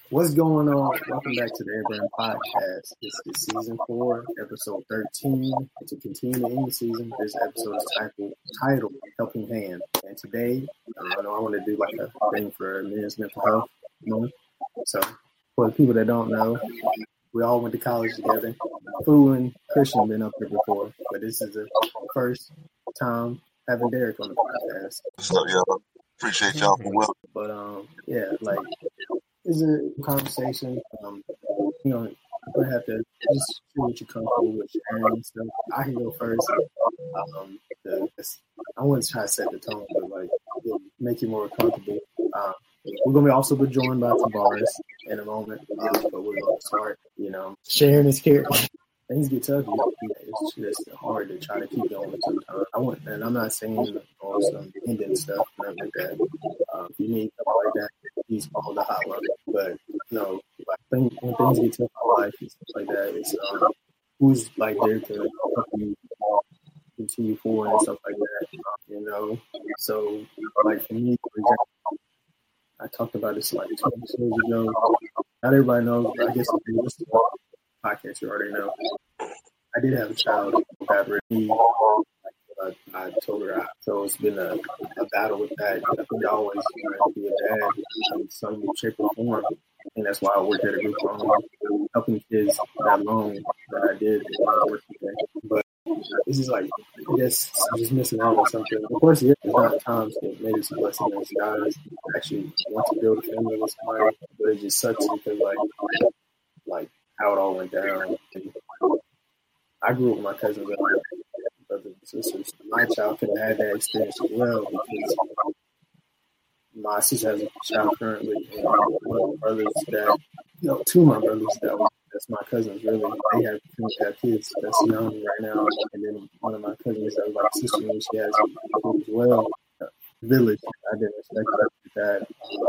What's going on? Welcome back to the Airburn Podcast. This is season 4, episode 13. And to continue to end the season, this episode is titled Helping Hand. And today, I want to do like a thing for Men's Mental Health Month. So, for the people that don't know, we all went to college together. Fu and Christian have been up here before, but this is the first time having Derek on the podcast. What's up, y'all? Appreciate y'all for welcome. But yeah, like it's a conversation. You have to just feel what you're comfortable with sharing and stuff. I can go first. I want to try to set the tone, but like make you more comfortable. We're gonna also be joined by Tavares in a moment, but we're gonna start, sharing his character. Things get tough. It's just hard to try to keep going sometimes. And I'm not saying on some ending stuff, nothing like that. If you need stuff like that, please call the hotline. But when things get tough in life and stuff like that, it's who's like there to help you continue forward and stuff like that. So like for me, for example, I talked about this like 2 episodes ago. Not everybody knows, but I guess if you listen to the podcast, you already know. I did have a child who got rid of I told her out. So it's been a battle with that. I think I always wanted to be a dad in some shape or form. And that's why I worked at a group home, helping kids that long that I did when I worked there. But this is like, I guess I'm just missing out on something. Of course, yeah, there's not times that maybe it's a blessing in disguise. I actually want to build a family with somebody, but it just sucks because like how it all went down. I grew up with my cousins and brothers and sisters. My child could have had that experience as well because my sister has a child currently, and one of my brothers that, two of my brothers that's my cousins really, they have kids that's young right now, and then one of my cousins that was like a sister and she has a kid as well. Village, I didn't expect that.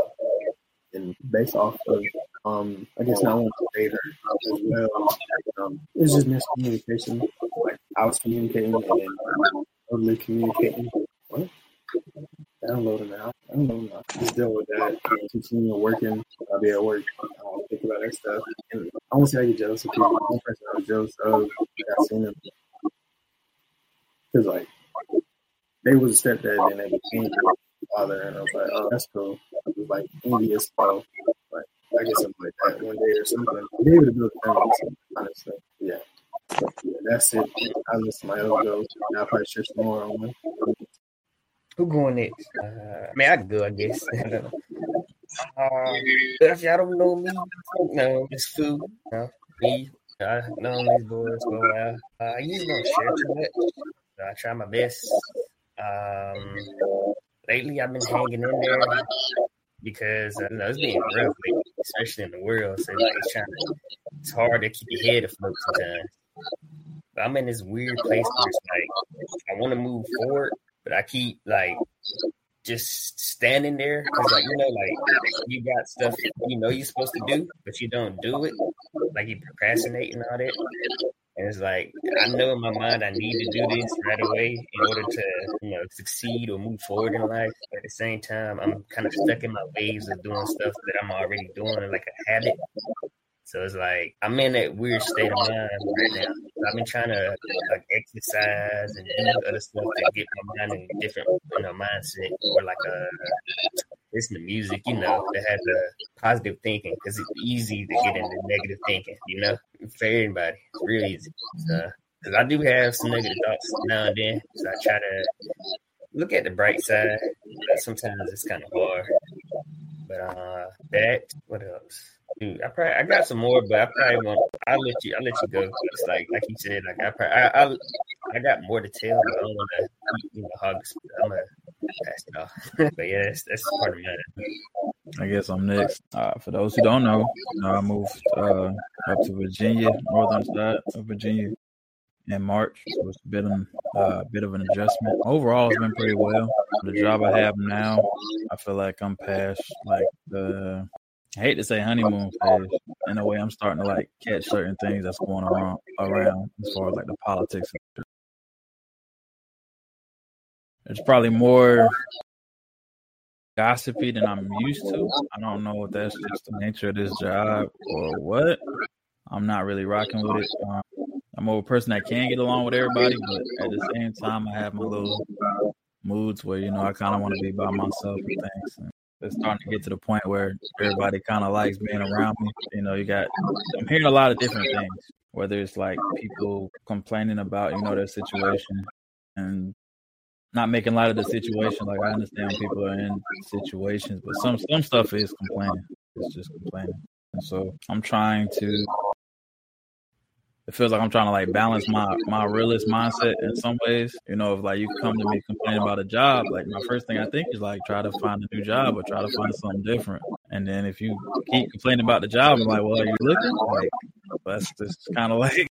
And based off of, I guess not wanting to date her as well, it was just miscommunication. Like I was communicating and then totally communicating. What? Downloading now. Just deal with that and continue working. I'll be at work. I'll think about that stuff. And I won't say I get jealous of people. One person I was jealous of, I seen them. Because, like, they was a stepdad and they became a father. And I was like, oh, that's cool. I was, like, envious. So, like, I guess something like that one day or something. Be able to build a family, honestly. Yeah. So, yeah, that's it. I listen to my other goals. I'll probably share some more on one. Who going next? I can go, I guess. If y'all don't know me, no, it's food. Me. I've known these boys for a while. I usually don't share too much. So I try my best. Lately, I've been hanging in there because it's being rough lately, especially in the world. So like, it's hard to keep your head afloat sometimes. But I'm in this weird place where it's like I want to move forward, but I keep like just standing there because like you got stuff you're supposed to do, but you don't do it. Like you procrastinate and all that. And it's like I know in my mind I need to do this right away in order to succeed or move forward in life. But at the same time, I'm kind of stuck in my ways of doing stuff that I'm already doing like a habit. So it's like I'm in that weird state of mind right now. I've been trying to like exercise and do other stuff to get my mind in a different mindset, or like listen to music, that has a positive thinking, because it's easy to get into negative thinking, for everybody. It's real easy. Because I do have some negative thoughts now and then, so I try to look at the bright side. But sometimes it's kind of hard. But what else? Dude, I got some more, but I probably won't. I'll let you go. It's like you said, like I got more to tell, but I don't want to hog. I'm gonna pass it off. But yeah, that's part of mine. I guess I'm next. For those who don't know, I moved up to Virginia, northern side of Virginia, in March. So it's been a bit of an adjustment. Overall, it's been pretty well. The job I have now, I feel like I'm past like the. I hate to say honeymoon phase. In a way, I'm starting to like catch certain things that's going around as far as like the politics. It's probably more gossipy than I'm used to. I don't know if that's just the nature of this job or what. I'm not really rocking with it. I'm a person that can get along with everybody, but at the same time, I have my little moods where, I kind of want to be by myself and things. And it's starting to get to the point where everybody kind of likes being around me. I'm hearing a lot of different things, whether it's like people complaining about, their situation and not making light of the situation. Like, I understand people are in situations, but some stuff is complaining. It's just complaining. And so it feels like I'm trying to like balance my realist mindset in some ways. If like you come to me complaining about a job, like my first thing I think is like try to find a new job or try to find something different. And then if you keep complaining about the job, I'm like, well, are you looking? Like, that's just kind of like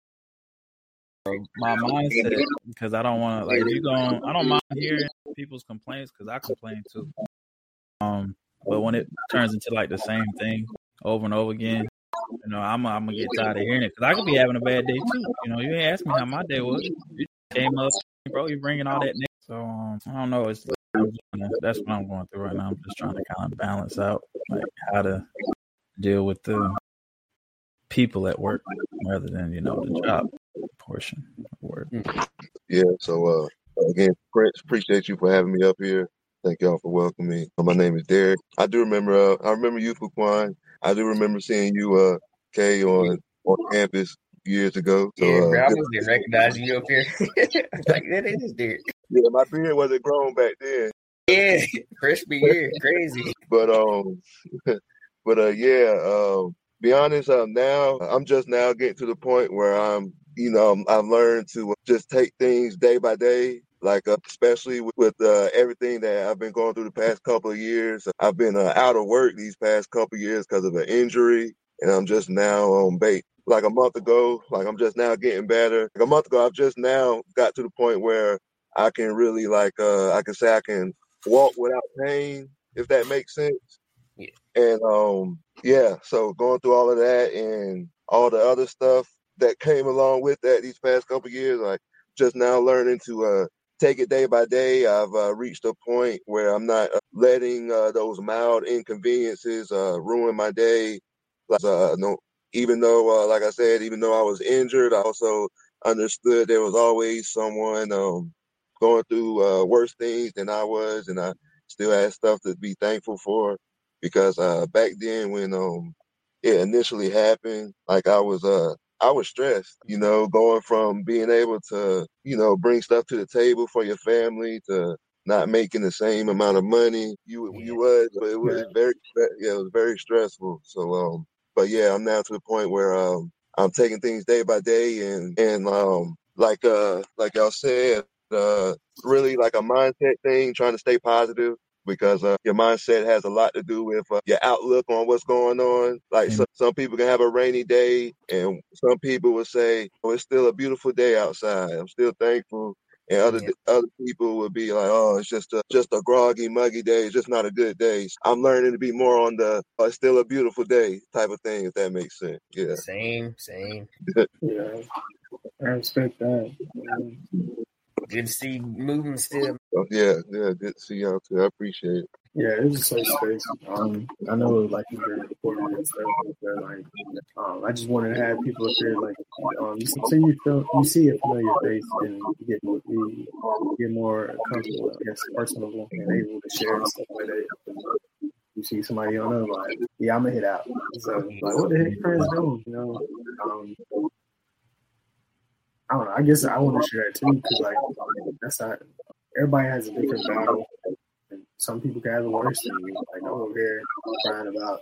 my mindset, because I don't want to, like, I don't mind hearing people's complaints because I complain too. But when it turns into like the same thing over and over again, I'm gonna get tired of hearing it because I could be having a bad day too. You ain't asked me how my day was. You came up, bro. You bringing all that. So I don't know. That's what I'm going through right now. I'm just trying to kind of balance out like how to deal with the people at work rather than the job portion of work. Yeah. So again, Prince, appreciate you for having me up here. Thank y'all for welcoming me. My name is Derek. I do remember. I remember you, Fuquan. I do remember seeing you, Kay, on campus years ago. So, yeah, bro, I was didn't recognize you up here. Like, that is Derek. Yeah, my beard wasn't grown back then. Yeah, freshman year, crazy. But be honest, now I'm just now getting to the point where I've learned to just take things day by day. Like, especially with everything that I've been going through the past couple of years. I've been out of work these past couple of years because of an injury, and I'm just now on bait. Like a month ago, like I'm just now getting better. Like a month ago, I've just now got to the point where I can really I can say I can walk without pain, if that makes sense. Yeah. And so going through all of that and all the other stuff that came along with that these past couple of years, like just now learning to take it day by day. I've reached a point where I'm not letting those mild inconveniences ruin my day. Even though, like I said, even though I was injured, I also understood there was always someone going through worse things than I was, and I still had stuff to be thankful for. Because back then when it initially happened, like I was stressed, going from being able to, bring stuff to the table for your family to not making the same amount of money you was. But it was it was very stressful. So, but yeah, I'm now to the point where I'm taking things day by day and like y'all said, really like a mindset thing, trying to stay positive. Because your mindset has a lot to do with your outlook on what's going on. Like some people can have a rainy day, and some people will say, "Oh, it's still a beautiful day outside. I'm still thankful." And other people will be like, "Oh, it's just a groggy, muggy day. It's just not a good day." I'm learning to be more on the "it's still a beautiful day" type of thing, if that makes sense. Yeah. Same. Yeah, I respect that. Good to see moving still. Yeah, good to see y'all too. I appreciate it. Yeah, it's a safe space. I know, like, you've been recording and stuff, but like, I just wanted to have people up here, like, you see a familiar face and you get more comfortable, I guess, personable and able to share and stuff like that. You see somebody on the like, yeah, I'm gonna hit out. So, like, what the heck friends doing? I don't know. I guess I want to share that too, because like that's not everybody has a different battle, and some people can have it worse than you. Like I'm over here crying about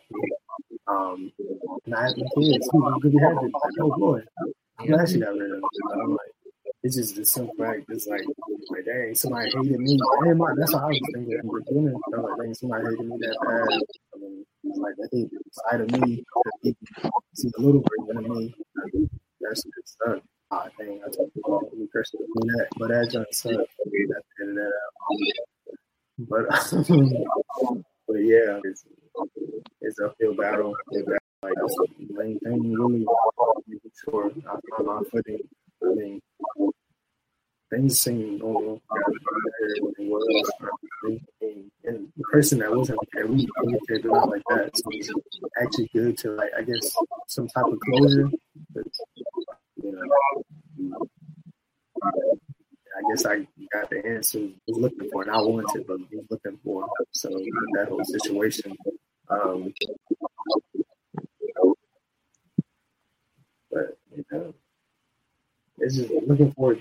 not having kids. People could be happy. Like, oh boy, I'm glad she got rid of it. I'm like, it's just the simple fact. It's like dang, somebody hated me. That's how I was thinking in the beginning. I'm like, dang, somebody hated me that bad. I mean, it's like they hate the side of me that people see a little version of me. That's good stuff. I think I told you personally that, but that just sucks. That figured that out. But yeah, it's a uphill battle. Like that's the main thing, really. Making sure I find my footing. I mean, things seem normal when they were, and the person that wasn't like that. We communicated not like that. So it's actually good to like, I guess, some type of closure. But, you know, I guess I got the answer I was looking for, and I wanted, but was looking for. So that whole situation. But you know, it's just looking forward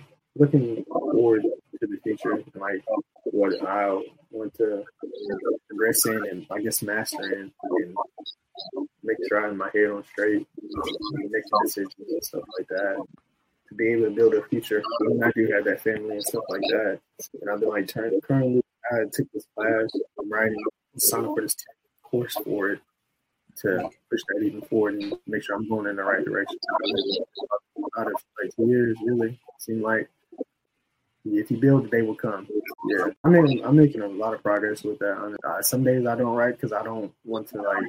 to the future, like what I want to progress in, and I guess master in, and make sure I have my head on straight, making decisions and stuff like that. To be able to build a future. And I do have that family and stuff like that. And I've been like currently I took this class, I'm writing, signed up for this course for it to push that even forward and make sure I'm going in the right direction. Out of like years, really, seem like if you build, they will come. Yeah, I mean, I'm making a lot of progress with that. Some days I don't write because I don't want to like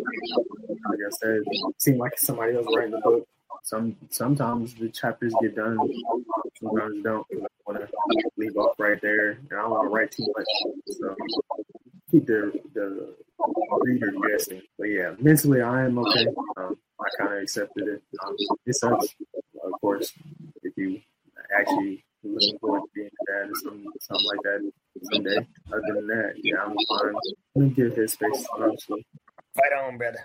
I said, seem like somebody else writing the book. Sometimes the chapters get done, sometimes don't. I want to leave off right there, and I don't want to write too much. So keep the reader guessing. But yeah, mentally I am okay. I kind of accepted it. It sucks, of course, if you actually looking forward to being a dad or something like that someday. Other than that, yeah, I'm fine. Let me give his space, honestly. Fight on, brother.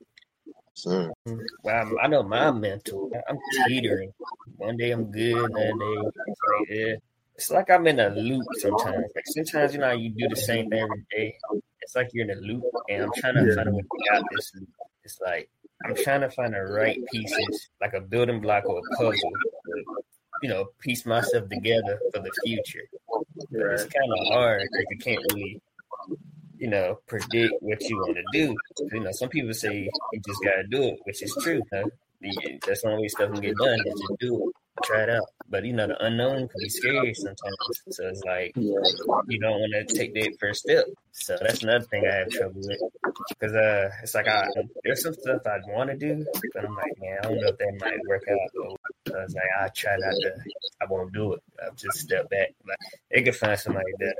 Sir. Well, I know my mental. I'm teetering. One day I'm good, another day it's like, yeah. It's like I'm in a loop sometimes. Like sometimes, you know, you do the same thing every day. It's like you're in a loop, and I'm trying to find a way to get out this loop. It's like I'm trying to find the right pieces, like a building block or a puzzle. You know, piece myself together for the future. Right. It's kind of hard because you can't really, you know, predict what you want to do. You know, some people say you just got to do it, which is true. Huh? That's the only way stuff can get done is just do it, try it out. But, you know, the unknown can be scary sometimes. So it's like you don't want to take that first step. So that's another thing I have trouble with. Because it's like there's some stuff I want to do, but I'm like, man, I don't know if that might work out. Because like, I try not to, I won't do it. I'll just step back. But they can find somebody better.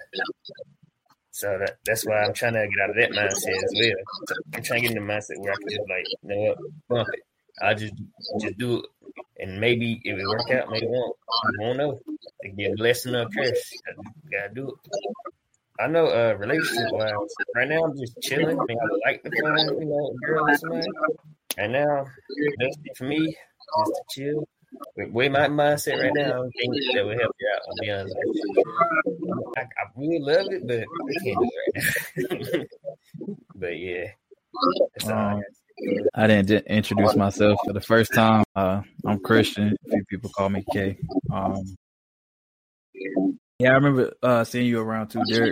So that's why I'm trying to get out of that mindset as well. So I'm trying to get in the mindset where I can just like, you know what, bump it. I'll just do it. And maybe if it work out, maybe it won't. You won't know. It be a blessing or a curse. You gotta do it. I know relationship wise, right now I'm just chilling. I mean, I would like to find, you know, a girl or somebody. Right now, the best thing for me is to chill. With way my mindset right now, I don't think that would help you out, I'll be honest with you. I really love it, but I can't do it right now. But yeah. That's all I didn't introduce myself for the first time. I'm Christian. A few people call me K. Yeah, I remember seeing you around too, Derek.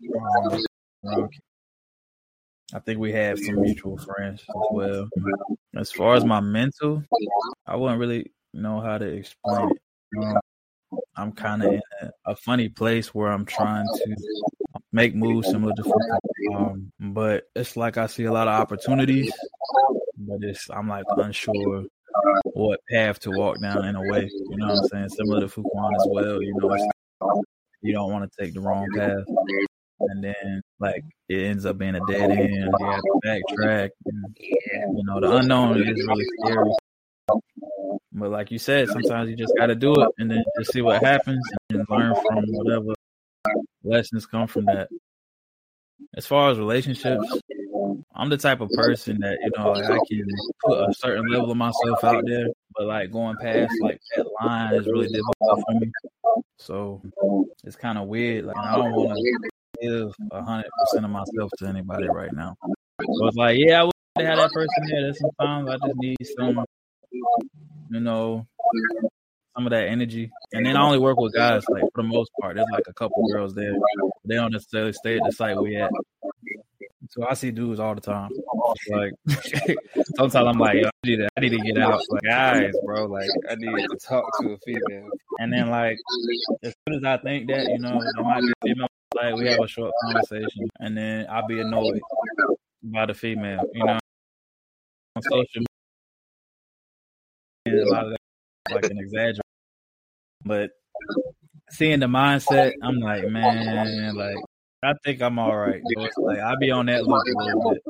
I think we have some mutual friends as well. As far as my mental, I wouldn't really know how to explain it. I'm kind of in a funny place where I'm trying to make moves similar to football. But it's like I see a lot of opportunities, but I'm like unsure what path to walk down in a way. You know what I'm saying? Similar to Fuquan as well. You know, you don't want to take the wrong path. And then, like, it ends up being a dead end. You have to backtrack. And, you know, the unknown is really scary. But like you said, sometimes you just got to do it and then just see what happens and learn from whatever lessons come from that. As far as relationships, I'm the type of person that, you know, like I can put a certain level of myself out there, but like going past like that line is really difficult for me. So it's kind of weird. Like I don't want to give 100% of myself to anybody right now. So it's like, yeah, I would have that person there. There's sometimes I just need some, you know, some of that energy. And then I only work with guys, like for the most part. There's like a couple girls there. They don't necessarily stay at the site we at. So I see dudes all the time. Like sometimes I'm like, yo, I need to get out. Like, guys, bro, like I need to talk to a female. And then like as soon as I think that, you know, there might be a female, like we have a short conversation, and then I'll be annoyed by the female, you know. On social media, a lot of that like an exaggeration. But seeing the mindset, I'm like, man, like I think I'm all right. So it's like I be on that loop a little bit.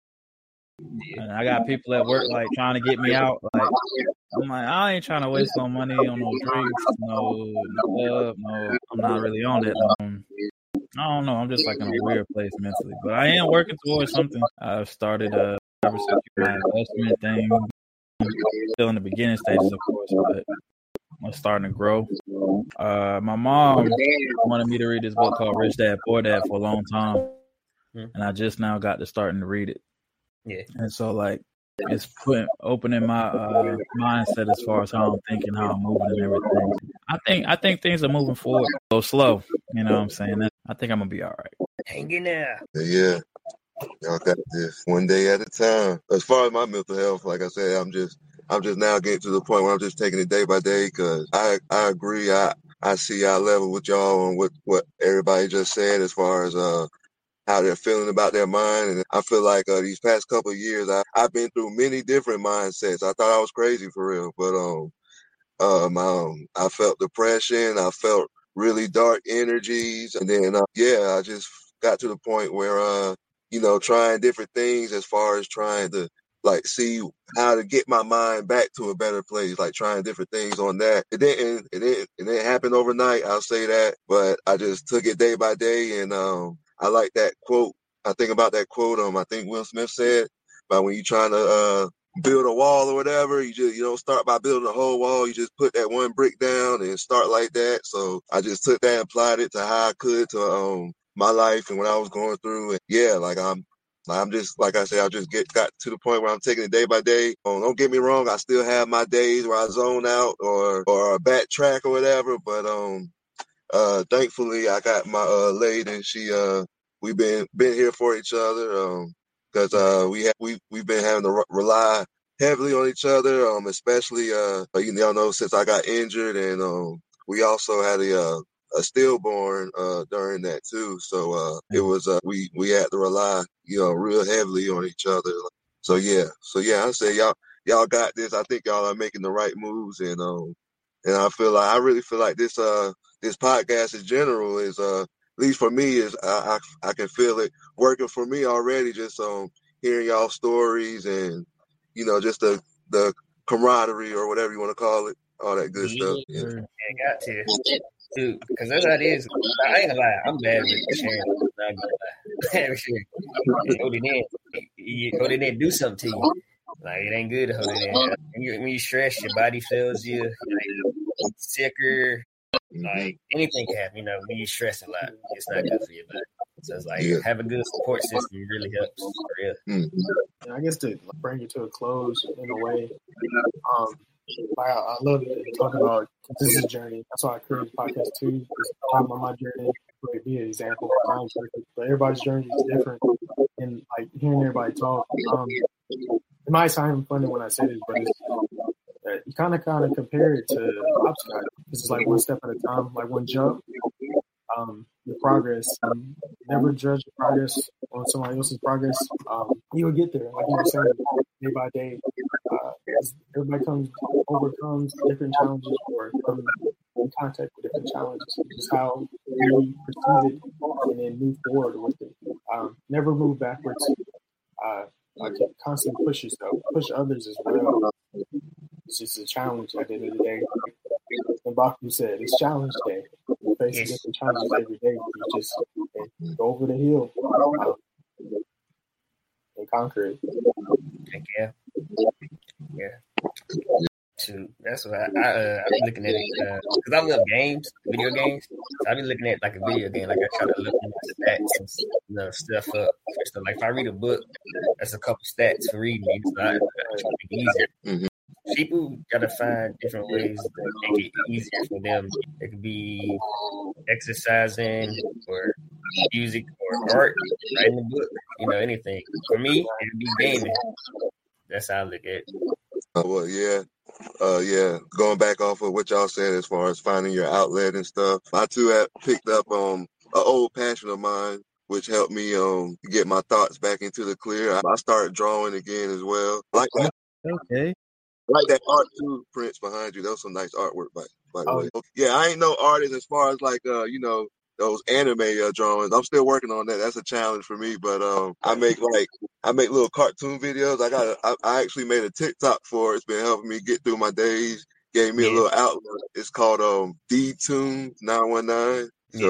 And I got people at work like trying to get me out. Like I'm like, I ain't trying to waste no money on no drinks, no club, no. I'm not really on that. I don't know. I'm just like in a weird place mentally, but I am working towards something. I've started a cybersecurity investment thing. Still in the beginning stages, of course, but I'm starting to grow. My mom wanted me to read this book called Rich Dad Poor Dad for a long time, and I just now got to starting to read it. Yeah, and so like it's opening my mindset as far as how I'm thinking, how I'm moving, and everything. I think things are moving forward so slow. You know what I'm saying? I think I'm gonna be all right. hang in there. Yeah. Y'all got this one day at a time. As far as my mental health, like I said, I'm just now getting to the point where I'm just taking it day by day, because I agree. I see eye level with y'all on what everybody just said as far as how they're feeling about their mind. And I feel like these past couple of years, I've been through many different mindsets. I thought I was crazy for real, but I felt depression. I felt really dark energies, and then I just got to the point where trying different things as far as trying to like see how to get my mind back to a better place, like trying different things on that. It didn't happen overnight, I'll say that, but I just took it day by day. And I like that quote. I think about that quote I think Will Smith said about when you're trying to build a wall or whatever, you don't start by building a whole wall. You just put that one brick down and start like that. So I just took that and applied it to how I could to my life and what I was going through. And yeah, like I'm just, like I said, I just got to the point where I'm taking it day by day. Don't get me wrong, I still have my days where I zone out or backtrack or whatever. But thankfully I got my lady. She we've been here for each other. Because we've been having to rely heavily on each other, especially y'all know, since I got injured, and we also had a stillborn during that too. So it was we had to rely real heavily on each other. So yeah, I say y'all got this. I think y'all are making the right moves, and I really feel like this podcast in general is at least for me, is I can feel it working for me already, just hearing y'all stories and just the camaraderie or whatever you want to call it, all that good stuff. Yeah, got to. Dude, because that's how it is. I ain't gonna lie, I'm bad with sharing. I'm not gonna lie. Hold it in, do something to you. Like, it ain't good to hold it in. When you stress, your body feels you. Like, sicker. Like, anything can happen, when you stress a lot, it's not good for your body. So it's like, have a good support system really helps, for real. And I guess to bring it to a close in a way, I love talking about consistent journey. That's why I created the podcast too, just talking about my journey. It be an example. Mine's perfect, but everybody's journey is different. And like hearing everybody talk, it might sound funny when I say this, but it's, you kind of compare it to hopscotch. This is like one step at a time, like one jump. Your progress. Never judge your progress on somebody else's progress. You'll get there, like you were saying, day by day. Everybody overcomes different challenges or come in contact with different challenges. Just how we perceive it and then move forward with it. Never move backwards. Constantly push yourself, push others as well. It's just a challenge at the end of the day. And Baku said, it's challenge day. You face different challenges every day. You just go over the hill and conquer it. Yeah. So that's what I've been looking at it because I love games, video games. So I've been looking at like a video game, like I try to look at the stats and stuff up. So like if I read a book, that's a couple stats for reading. It's not trying to make it easier. Mm-hmm. People gotta find different ways to make it easier for them. It could be exercising or music or art, writing a book, anything. For me, it'd be gaming. That's how I look at it. Well, yeah. Going back off of what y'all said as far as finding your outlet and stuff, I too have picked up an old passion of mine, which helped me get my thoughts back into the clear. I started drawing again as well. Like that. Okay. Like that art too, Prince, behind you. That was some nice artwork, by the way. Yeah, I ain't no artist as far as like those anime drawings. I'm still working on that. That's a challenge for me, but I make little cartoon videos. I actually made a TikTok for it. It's been helping me get through my days. Gave me a little outlet. It's called DTune 919. So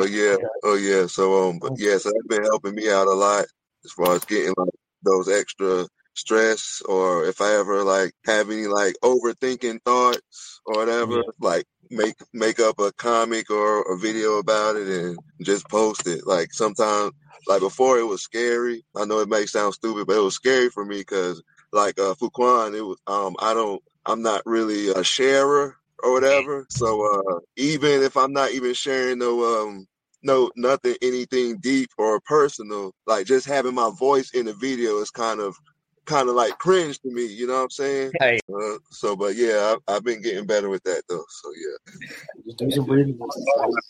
so that's been helping me out a lot as far as getting like those extra stress, or if I ever like have any like overthinking thoughts or whatever, like make up a comic or a video about it and just post it. Like sometimes, like before, it was scary. I know it may sound stupid, but it was scary for me because like Fuquan, it was I'm not really a sharer or whatever. So even if I'm not even sharing nothing, anything deep or personal, like just having my voice in the video is kind of like cringe to me, you know what I'm saying? Hey. But yeah, I've been getting better with that though. So yeah. Just do some breathing exercises.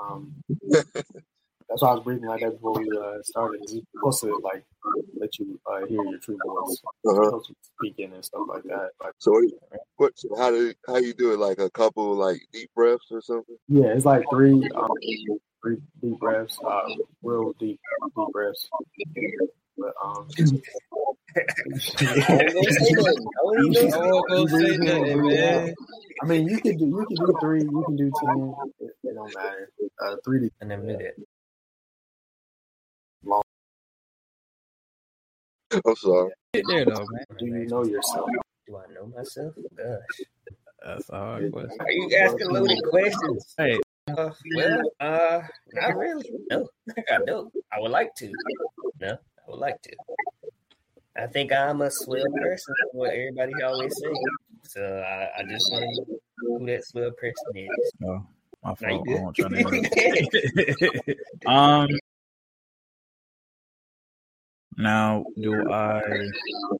That's why I was breathing like that before we started. It's supposed to like let you hear your true voice, speaking and stuff like that. Like, so how you do it? Like a couple like deep breaths or something? Yeah, it's like three deep breaths, real deep breaths. But I mean, you can do 3, you can do 10. It don't matter. 3 I never knew that. Long. I'm sorry. Get there though, man. Do you know yourself? Do I know myself? Gosh, that's a hard question. Are you asking loaded questions? Hey. Not really. No, I don't. I would like to. No, I would like to. I think I'm a swell person, what everybody always say. So I just want to know who that swell person is. No, my fault. No, I won't try to now, do I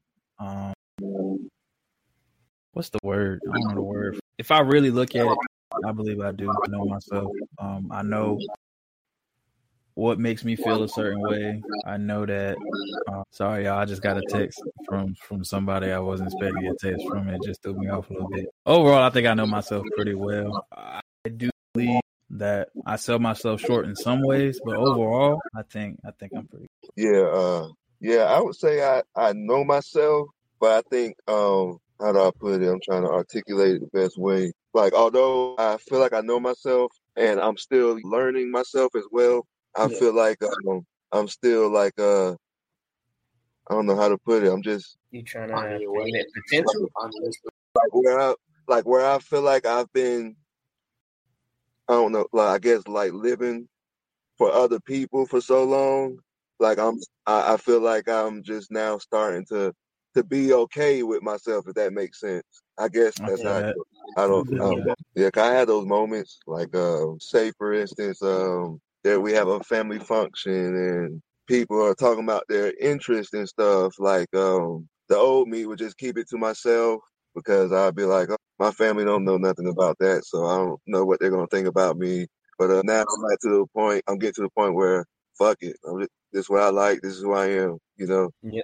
what's the word? I don't know the word. If I really look at it, I believe I do know myself. I know what makes me feel a certain way. I know that. Sorry, y'all. I just got a text from somebody I wasn't expecting a text from. It just threw me off a little bit. Overall, I think I know myself pretty well. I do believe that I sell myself short in some ways, but overall, I think I'm pretty. Yeah. I would say I know myself, but I think how do I put it? I'm trying to articulate it the best way. Like, although I feel like I know myself and I'm still learning myself as well, I feel like I'm still like I don't know how to put it. I'm just you trying to find that potential. Where I feel like I've been, I don't know, like I guess like living for other people for so long. Like I feel like I'm just now starting to be okay with myself, if that makes sense. I guess that's how I don't. Yeah, 'cause I had those moments. Like, say for instance, that we have a family function and people are talking about their interest and stuff. Like, the old me would just keep it to myself because I'd be like, oh, my family don't know nothing about that, so I don't know what they're gonna think about me. But now I'm getting to the point where fuck it, this is what I like, this is who I am, you know. Yep.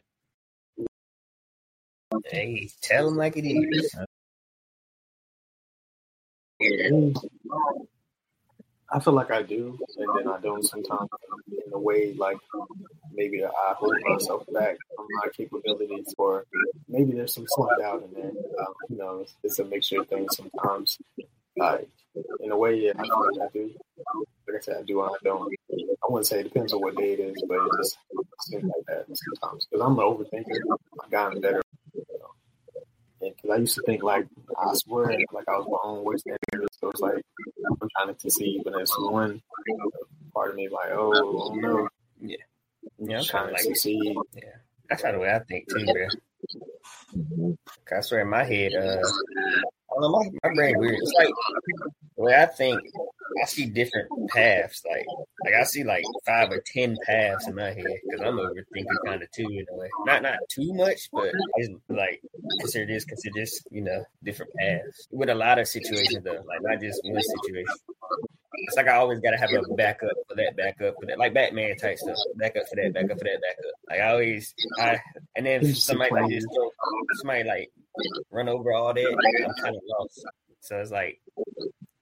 Hey, tell them like it is. I feel like I do, and then I don't sometimes. In a way, like maybe I hold myself back from my capabilities, or maybe there's some self-doubt in there. It's a mixture of things sometimes. Like, in a way, yeah, I feel like I do. Like I said, I do and I don't. I wouldn't say it depends on what day it is, but it just seems like that sometimes. Because I'm an overthinker. I've gotten better. Because I used to think, like, I swear, like I was my own worst enemy. So it's like, I'm trying to see, but there's one part of me like, oh no. Yeah. I'm trying to succeed. Yeah. That's kind of the way I think too, bro. I swear in my head, I don't know, my brain weird. It's like the way I think, I see different paths. Like I see like 5 or 10 paths in my head because I'm overthinking kind of too in a way. Not too much, but it's like consider this, different paths. With a lot of situations though, like not just one situation. It's like I always gotta have a backup for that, like Batman type stuff. Backup for that, backup for that, backup. And then somebody like run over all that, I'm kind of lost. So it's like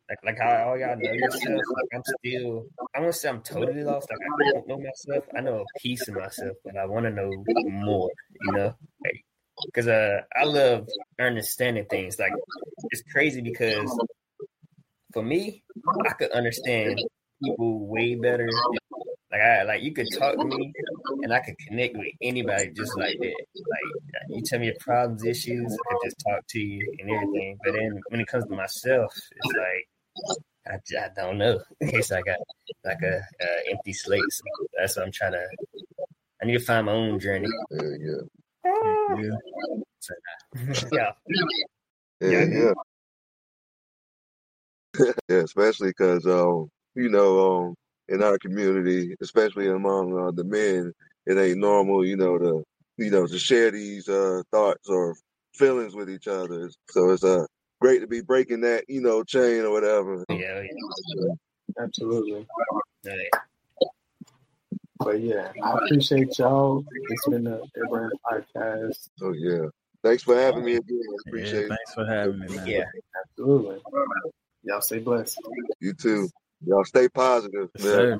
like how all y'all know yourself. Like I won't say I'm totally lost. Like I don't know myself. I know a piece of myself, but I want to know more. You know, because I love understanding things. Like it's crazy because for me, I could understand people way better. Like you could talk to me, and I could connect with anybody just like that. Like you tell me your problems, issues, I could just talk to you and everything. But then when it comes to myself, it's like I don't know. It's like a empty slate. So that's what I'm trying to. I need to find my own journey. Yeah. So, yeah. Yeah. Yeah, especially because in our community, especially among the men, it ain't normal, to share these thoughts or feelings with each other. So it's great to be breaking that chain or whatever. Yeah. Absolutely. Right. But yeah, I appreciate y'all. It's been the Their Brand Podcast. Oh yeah, thanks for having me again. I appreciate it. Thanks for having me, man. Yeah. Absolutely. Y'all stay blessed. You too. Y'all stay positive. Yes, sir.